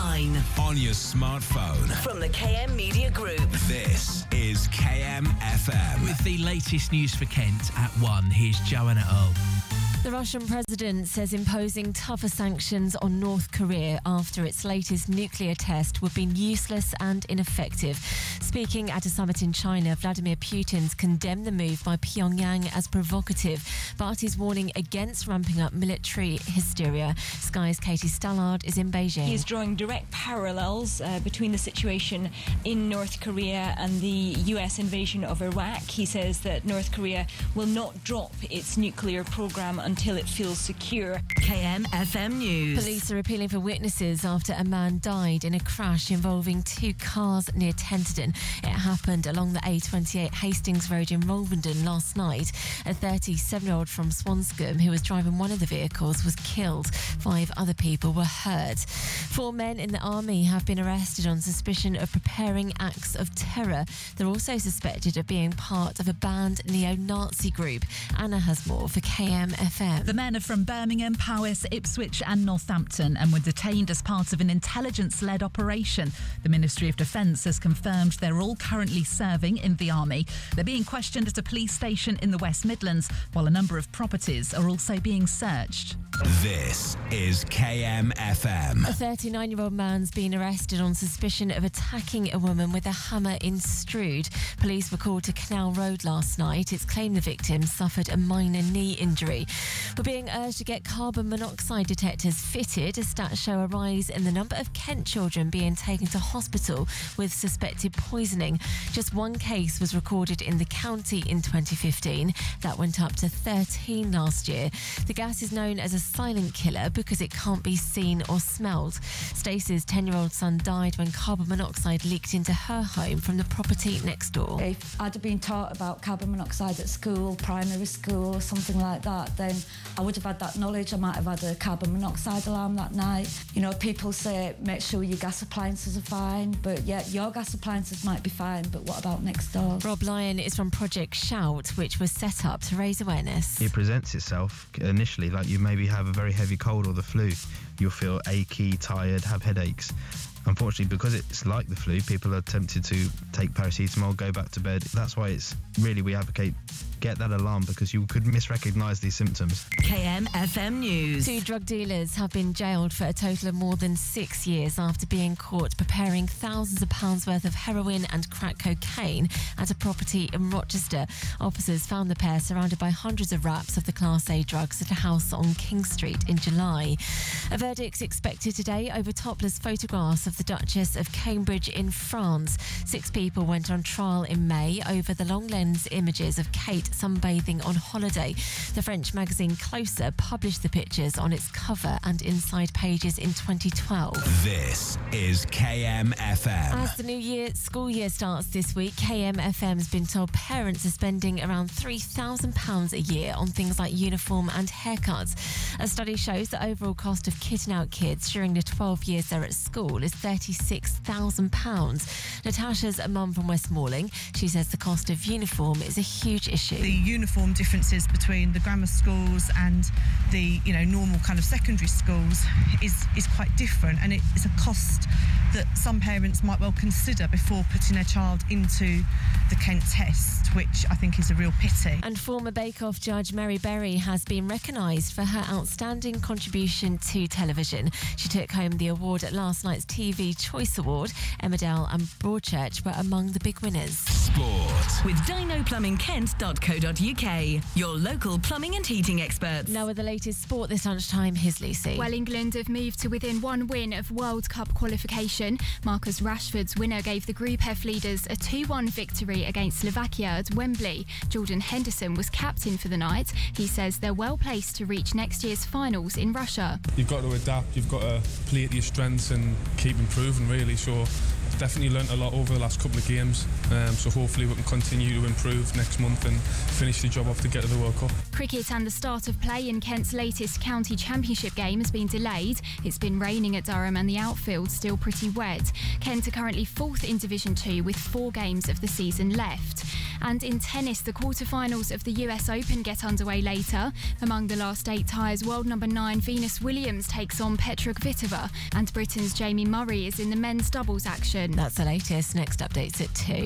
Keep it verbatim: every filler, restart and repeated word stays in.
online, on your smartphone. From the K M Media Group. This is K M F M. With the latest news for Kent at one, here's Joanna Earl. The Russian president says imposing tougher sanctions on North Korea after its latest nuclear test would be useless and ineffective. Speaking at a summit in China, Vladimir Putin's condemned the move by Pyongyang as provocative, but is warning against ramping up military hysteria. Sky's Katie Stallard is in Beijing. He's drawing direct parallels uh, between the situation in North Korea and the U S invasion of Iraq. He says that North Korea will not drop its nuclear program until it feels secure. K M F M News. Police are appealing for witnesses after a man died in a crash involving two cars near Tenterden. It happened along the A twenty-eight Hastings Road in Rolvenden last night. A thirty-seven-year-old from Swanscombe who was driving one of the vehicles was killed. Five other people were hurt. Four men in the army have been arrested on suspicion of preparing acts of terror. They're also suspected of being part of a banned neo-Nazi group. Anna has more for K M F M. The men are from Birmingham, Powys, Ipswich and Northampton and were detained as part of an intelligence-led operation. The Ministry of Defence has confirmed they're all currently serving in the army. They're being questioned at a police station in the West Midlands, while a number of properties are also being searched. This is K M F M. A thirty-nine-year-old man's been arrested on suspicion of attacking a woman with a hammer in Strood. Police were called to Canal Road last night. It's claimed the victim suffered a minor knee injury. We're being urged to get carbon monoxide detectors fitted as stats show a rise in the number of Kent children being taken to hospital with suspected poisoning. Just one case was recorded in the county in twenty fifteen. That went up to thirteen last year. The gas is known as a silent killer because it can't be seen or smelled. Stacey's ten-year-old son died when carbon monoxide leaked into her home from the property next door. If I'd been taught about carbon monoxide at school, primary school, or something like that, then I would have had that knowledge. I might have had a carbon monoxide alarm that night. You know, people say make sure your gas appliances are fine, but yeah, your gas appliances might be fine, but what about next door? Rob Lyon is from Project Shout, which was set up to raise awareness. It presents itself initially like you maybe have a very heavy cold or the flu. You'll feel achy, tired, have headaches. Unfortunately, because it's like the flu, people are tempted to take paracetamol, go back to bed. That's why it's really, we advocate, get that alarm because you could misrecognise these symptoms. K M F M News. Two drug dealers have been jailed for a total of more than six years after being caught preparing thousands of pounds worth of heroin and crack cocaine at a property in Rochester. Officers found the pair surrounded by hundreds of wraps of the Class A drugs at a house on King Street in July. A verdict's expected today over topless photographs of the Duchess of Cambridge in France. Six people went on trial in May over the long lens images of Kate sunbathing on holiday. The French magazine Closer published the pictures on its cover and inside pages in twenty twelve. This is K M F M. As the new year school year starts this week, K M F M's been told parents are spending around three thousand pounds a year on things like uniform and haircuts. A study shows the overall cost of kitting out kids during the twelve years they're at school is thirty-six thousand pounds. Natasha's a mum from West Malling. She says the cost of uniform is a huge issue. The uniform differences between the grammar schools and the, you know, normal kind of secondary schools is, is quite different, and it is a cost that some parents might well consider before putting their child into the Kent test, which I think is a real pity. And former Bake Off judge Mary Berry has been recognised for her outstanding contribution to television. She took home the award at last night's T V Choice Award. Emmerdale and Broadchurch were among the big winners. Sport. With dino plumbing kent dot co dot U K, your local plumbing and heating experts. Now with the latest sport this lunchtime, here's Lucy. Well, England have moved to within one win of World Cup qualification. Marcus Rashford's winner gave the Group F leaders a two one victory against Slovakia at Wembley. Jordan Henderson was captain for the night. He says they're well placed to reach next year's finals in Russia. You've got to adapt, you've got to play to your strengths and keep improving, really. So I've definitely learnt a lot over the last couple of games, um, so hopefully we can continue to improve next month and finish the job off to get to the World Cup. Cricket and the start of play in Kent's latest county championship game has been delayed. It's been raining at Durham and the outfield still pretty wet. Kent are currently fourth in Division two with four games of the season left. And in tennis, the quarterfinals of the U S Open get underway later. Among the last eight ties, world number nine Venus Williams takes on Petra Kvitova, and Britain's Jamie Murray is in the men's doubles action. That's the latest. Next updates at two.